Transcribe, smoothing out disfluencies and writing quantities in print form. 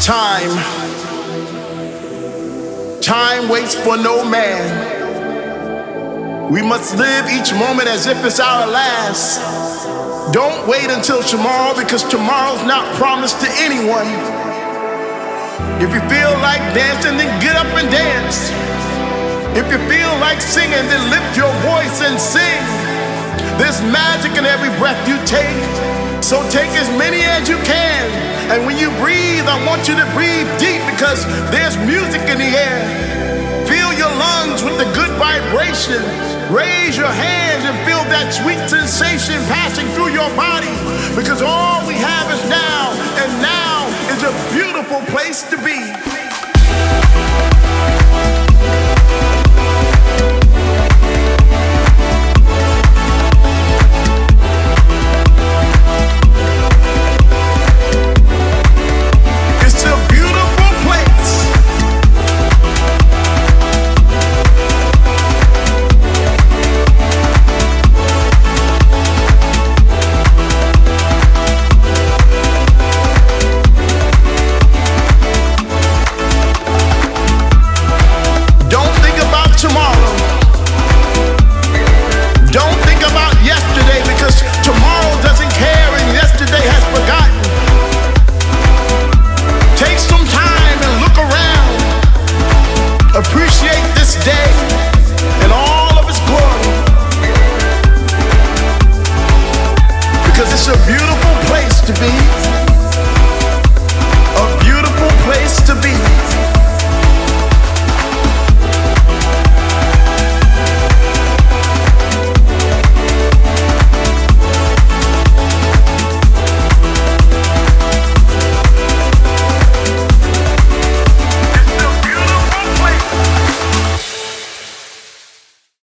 Time. Time waits for no man. We must live each moment as if it's our last. Don't wait until tomorrow, because tomorrow's not promised to anyone. If you feel like dancing, then get up and dance. If you feel like singing, then lift your voice and sing. There's magic in every breath you take, so take as many as you can. And when you breathe, I want you to breathe deep, because there's music in the air. Fill your lungs with the good vibration. Raise your hands and feel that sweet sensation passing through your body, because all we have is now.